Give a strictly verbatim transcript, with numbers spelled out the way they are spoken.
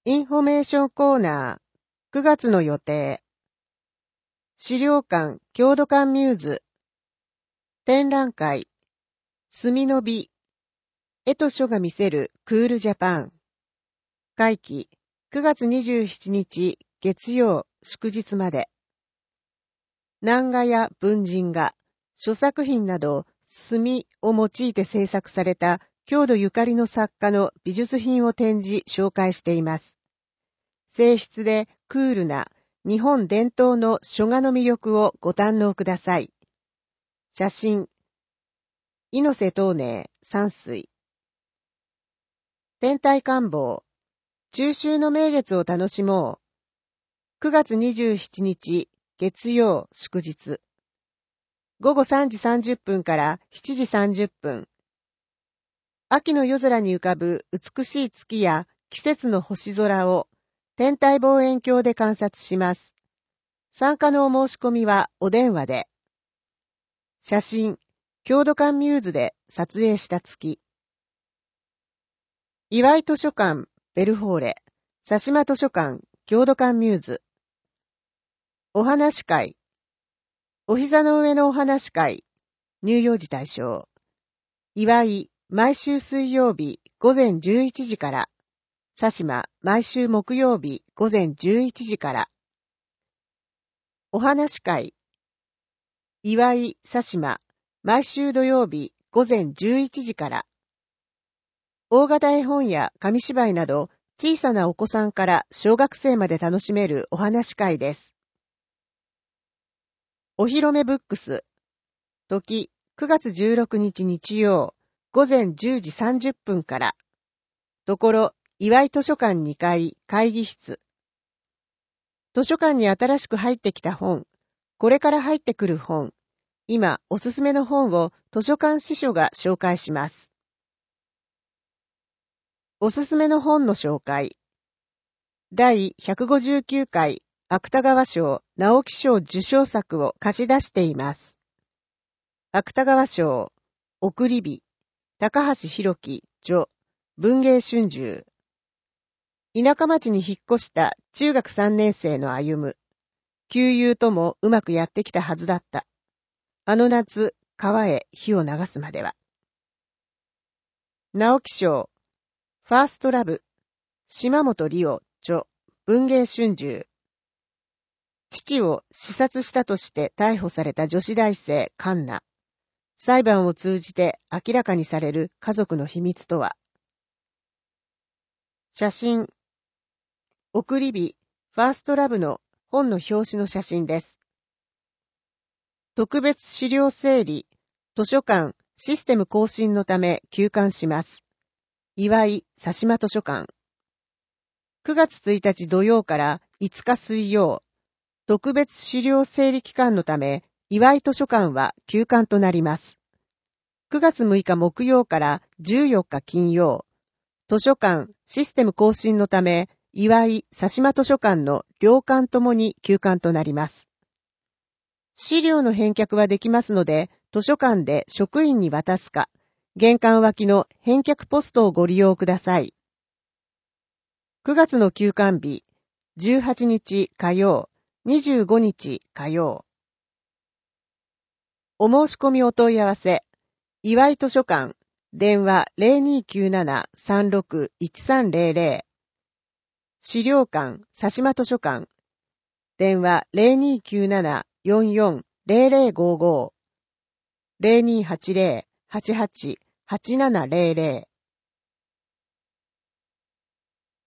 インフォメーションコーナー、くがつの予定。資料館、郷土館ミューズ。展覧会、墨の美。絵と書が見せるクールジャパン。会期、くがつにじゅうしちにち月曜祝日まで。南画や文人画、書作品など墨を用いて制作された郷土ゆかりの作家の美術品を展示紹介しています。静筆でクールな日本伝統の書画の魅力をご堪能ください。写真、猪瀬東寧山水。天体観望、中秋の名月を楽しもう。くがつにじゅうしちにち月曜祝日。ごごさんじさんじゅっぷんからしちじさんじゅっぷん。秋の夜空に浮かぶ美しい月や季節の星空を天体望遠鏡で観察します。参加のお申し込みはお電話で。写真、郷土館ミューズで撮影した月。岩井図書館、ベルフォーレ、佐島図書館、郷土館ミューズ。お話会。お膝の上のお話会。乳幼児対象。岩井、毎週水曜日午前じゅういちじから。佐島、毎週木曜日午前じゅういちじから。お話会。岩井、佐島、毎週土曜日午前じゅういちじから。大型絵本や紙芝居など小さなお子さんから小学生まで楽しめるお話会です。お披露目ブックス。時、くがつじゅうろくにち日曜、午前じゅうじさんじゅっぷんから。ところ、岩井図書館にかい会議室。図書館に新しく入ってきた本、これから入ってくる本、今おすすめの本を図書館司書が紹介します。おすすめの本の紹介。だいひゃくごじゅうきゅうかい芥川賞・直木賞受賞作を貸し出しています。芥川賞、送り火、高橋弘樹著、文藝春秋。田舎町に引っ越した中学さんねん生の歩む。旧友ともうまくやってきたはずだった。あの夏、川へ火を流すまでは。直木賞、ファーストラブ、島本理生著、文藝春秋。父を刺殺したとして逮捕された女子大生カンナ。裁判を通じて明らかにされる家族の秘密とは。写真。送り火、ファーストラブの本の表紙の写真です。特別資料整理、図書館、システム更新のため休館します。岩井、佐島図書館。くがつついたち土曜からいつか水曜、特別資料整理期間のため、岩井図書館は休館となります。くがつむいか木曜からじゅうよっか金曜、図書館、システム更新のため、岩井、佐島図書館の両館ともに休館となります。資料の返却はできますので、図書館で職員に渡すか、玄関脇の返却ポストをご利用ください。くがつの休館日、じゅうはちにち火曜、にじゅうごにち火曜。お申し込みお問い合わせ、岩井図書館、電話 ゼロにきゅうなな さんろく いちさんゼロゼロ。資料館、佐島図書館、電話 ゼロにきゅうなな よんよん ゼロゼロごご。ゼロにはちゼロ はちはち はちななゼロゼロ。